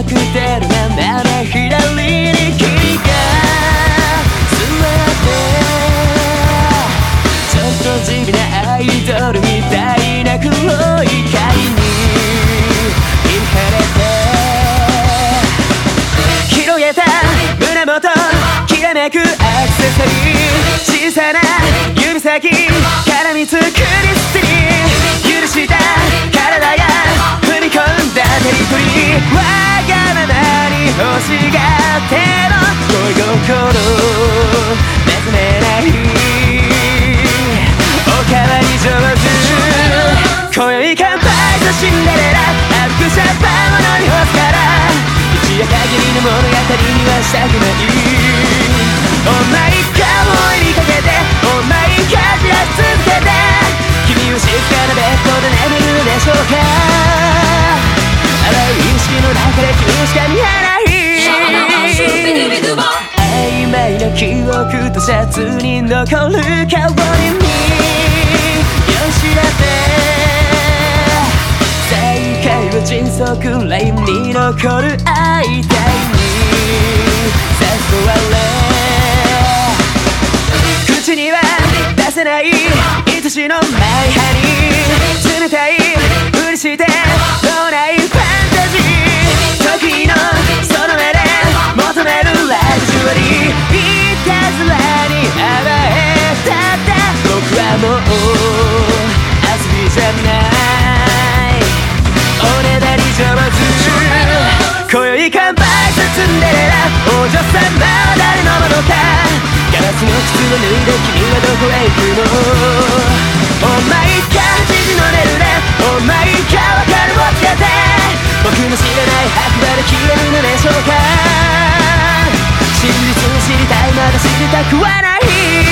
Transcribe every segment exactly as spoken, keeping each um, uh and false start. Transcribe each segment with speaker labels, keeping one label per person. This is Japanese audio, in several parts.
Speaker 1: カクテル斜め左に君が座ってちょっと地味なアイドルみたいな黒い髪に惹かれて広げた胸元きらめくアクセサリー小さな指先絡みつくリステリー許した体が踏み込んだテリトリーわがままに欲しがっても恋心目覚めないおかわり上手今宵乾杯とシンデレラ歩くシャンパンも飲み干すから一夜限りの物語にはしたくないオーマイカー追いかけてオーマイカーじらし続けて君を静かなベッドで眠るのでしょうか淡い意識の中で君しか見えない曖昧な記憶とシャツに残る顔に見よしだって再会は迅速ラインに残る愛体に誘われ口には出せない愛しのマイハニー冷たいふりして脳内ファンタジー時のその目で求めるラグジュアリーいたずらに甘えたって僕はもう遊びじゃないおねだり上手今宵乾杯シンデレラ王女様は誰のものかガラスの靴を脱いで君はどこへ行くのオーマイカージジのネルでオーマイカーわかるをつけて僕の知らない白馬で消えるのでしょうか真実を知りたいまだ知りたくはない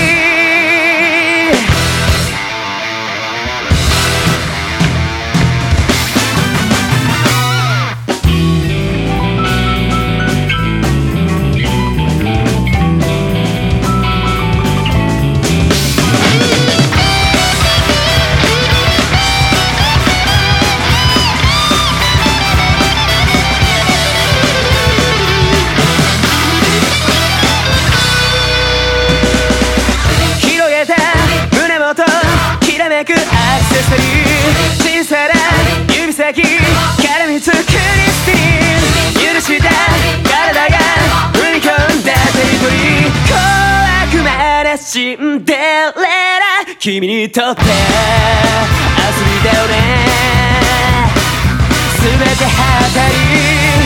Speaker 1: アクセサリー小さな指先絡みつくリステリー許した体が踏み込んだテリトリー小悪魔なシンデレラ君にとって遊びだよね全てはたり